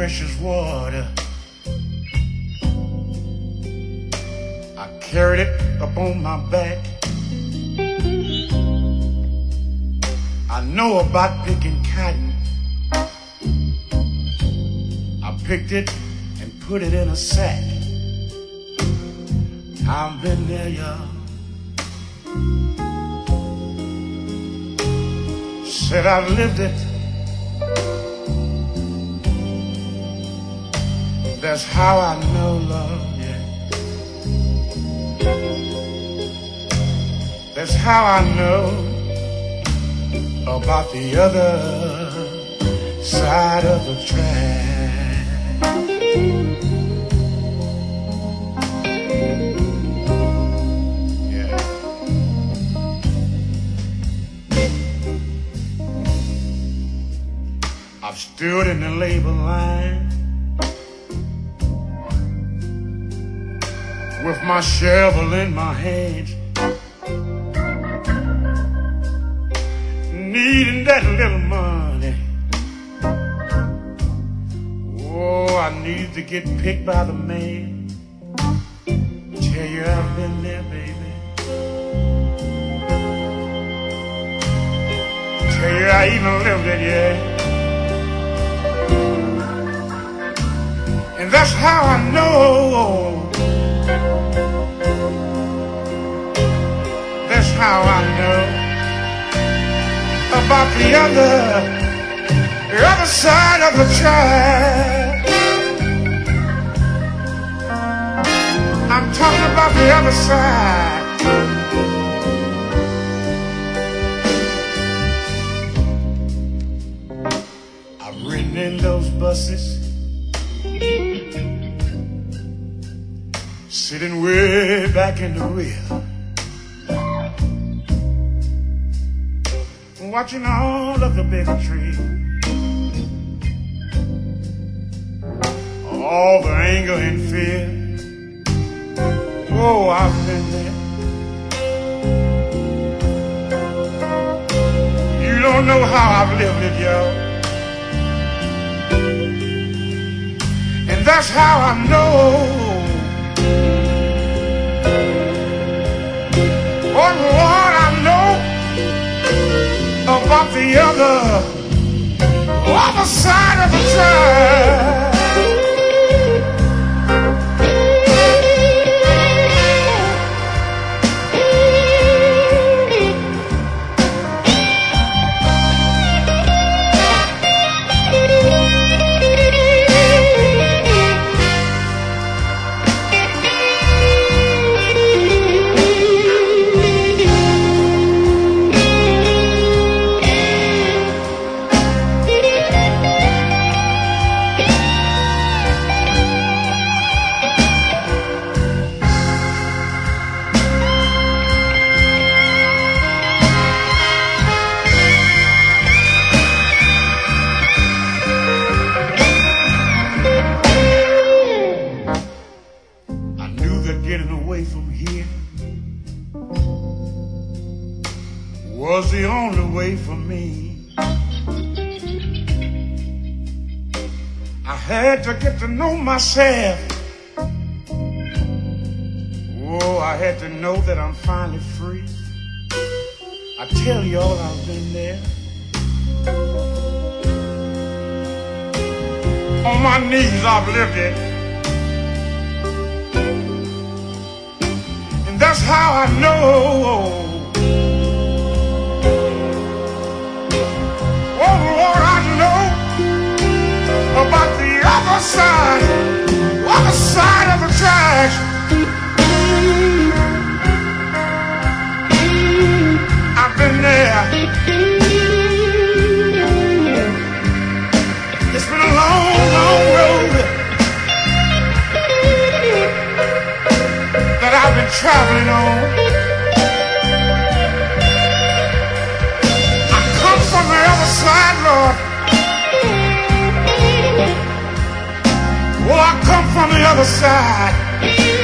precious water. I carried it up on my back. I know about picking cotton. I picked it and put it in a sack. I've been there, y'all. Said I've lived it. That's how I know love, yeah. That's how I know about the other side of the track. Yeah. I've stood in the labor line with my shovel in my hands, needing that little money. Oh, I need to get picked by the man. Tell you I've been there, baby. Tell you I even lived it, yeah. And that's how I know. That's how I know about the other side of the track. I'm talking about the other side. I've ridden in those buses, sitting way back in the rear, watching all of the bigotry, all the anger and fear. Oh, I've been there. You don't know how I've lived it, y'all. And that's how I know. Oh, Lord, I know about the other side of the track. Getting away from here was the only way for me. I had to get to know myself. Oh, I had to know that I'm finally free. I tell y'all I've been there. On my knees I've lived it. That's how I know. Oh Lord, I know about the other side of the track. I've been there. It's been a long, long road that I've been traveling on. I come from the other side, Lord. Oh, I come from the other side.